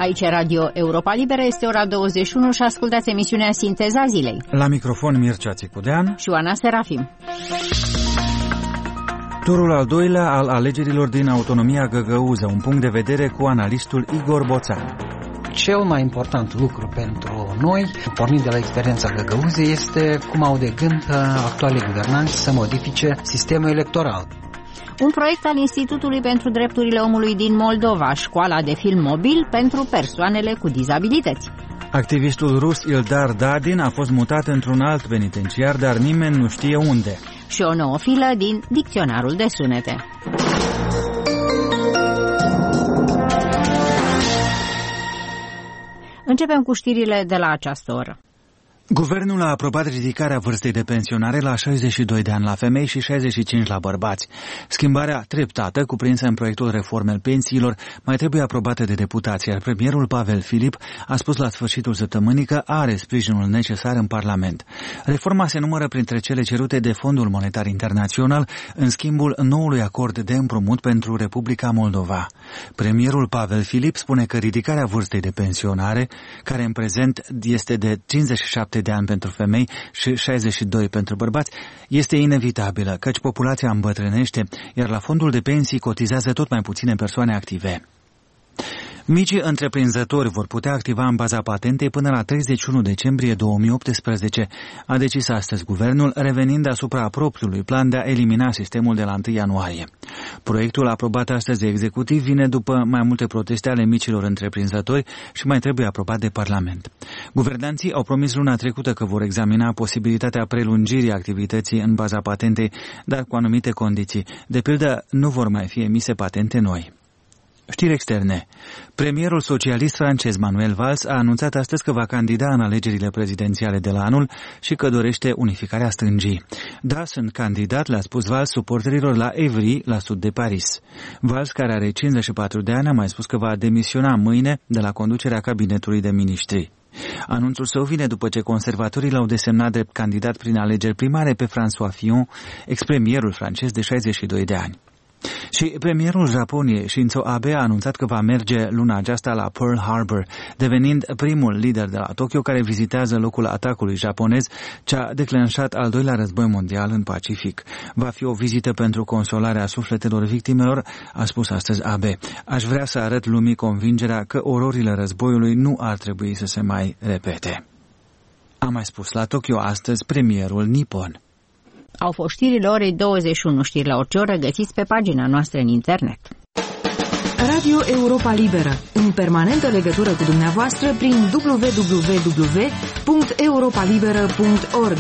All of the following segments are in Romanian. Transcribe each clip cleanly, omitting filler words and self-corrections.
Aici Radio Europa Liberă, este ora 21 și ascultați emisiunea Sinteza Zilei. La microfon Mircea Țicudean și Oana Serafim. Turul al doilea al alegerilor din autonomia Găgăuză, un punct de vedere cu analistul Igor Boțan. Cel mai important lucru pentru noi, pornind de la experiența Găgăuzei, este cum au de gând actualii guvernanți să modifice sistemul electoral. Un proiect al Institutului pentru Drepturile Omului din Moldova, școala de film mobil pentru persoanele cu dizabilități. Activistul rus Ildar Dadin a fost mutat într-un alt penitenciar, dar nimeni nu știe unde. Și o nouă filă din Dicționarul de Sunete. Începem cu știrile de la această oră. Guvernul a aprobat ridicarea vârstei de pensionare la 62 de ani la femei și 65 la bărbați. Schimbarea treptată, cuprinsă în proiectul reformei pensiilor, mai trebuie aprobată de deputați, iar premierul Pavel Filip a spus la sfârșitul săptămânii că are sprijinul necesar în Parlament. Reforma se numără printre cele cerute de Fondul Monetar Internațional în schimbul noului acord de împrumut pentru Republica Moldova. Premierul Pavel Filip spune că ridicarea vârstei de pensionare, care în prezent este de 57 de ani pentru femei și 62 pentru bărbați, este inevitabilă, căci populația îmbătrânește, iar la fondul de pensii cotizează tot mai puține persoane active. Micii întreprinzători vor putea activa în baza patentei până la 31 decembrie 2018, a decis astăzi guvernul, revenind asupra propriului plan de a elimina sistemul de la 1 ianuarie. Proiectul aprobat astăzi de executiv vine după mai multe proteste ale micilor întreprinzători și mai trebuie aprobat de Parlament. Guvernanții au promis luna trecută că vor examina posibilitatea prelungirii activității în baza patentei, dar cu anumite condiții. De pildă, nu vor mai fi emise patente noi. Știri externe. Premierul socialist francez Manuel Valls a anunțat astăzi că va candida în alegerile prezidențiale de la anul și că dorește unificarea stângii. Da, sunt candidat, le-a spus Valls suporterilor la Évry, la sud de Paris. Valls, care are 54 de ani, a mai spus că va demisiona mâine de la conducerea cabinetului de miniștri. Anunțul său vine după ce conservatorii l-au desemnat drept candidat prin alegeri primare pe François Fillon, ex-premierul francez de 62 de ani. Și premierul Japoniei, Shinzo Abe, a anunțat că va merge luna aceasta la Pearl Harbor, devenind primul lider de la Tokyo care vizitează locul atacului japonez ce a declanșat al doilea război mondial în Pacific. Va fi o vizită pentru consolarea sufletelor victimelor, a spus astăzi Abe. Aș vrea să arăt lumii convingerea că ororile războiului nu ar trebui să se mai repete. A mai spus la Tokyo astăzi premierul nipon. Au fost știrile orei 21, știri la orice oră, găsiți pe pagina noastră în internet. Radio Europa Liberă, în permanentă legătură cu dumneavoastră prin www.europalibera.org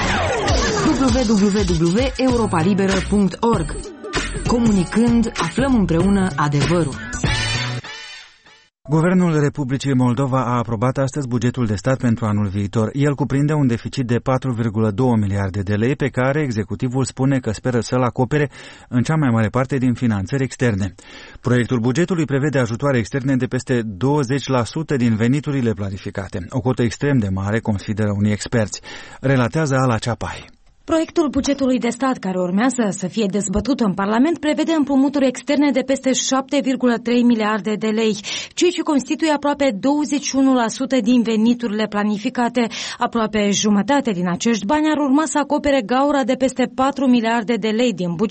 www.europalibera.org. Comunicând, aflăm împreună adevărul. Guvernul Republicii Moldova a aprobat astăzi bugetul de stat pentru anul viitor. El cuprinde un deficit de 4,2 miliarde de lei pe care executivul spune că speră să-l acopere în cea mai mare parte din finanțări externe. Proiectul bugetului prevede ajutoare externe de peste 20% din veniturile planificate, o cotă extrem de mare, consideră unii experți, relatează Ala Ceapai. Proiectul bugetului de stat care urmează să fie dezbătut în Parlament prevede împrumuturi externe de peste 7,3 miliarde de lei, ceea ce constituie aproape 21% din veniturile planificate. Aproape jumătate din acești bani ar urma să acopere gaura de peste 4 miliarde de lei din buget.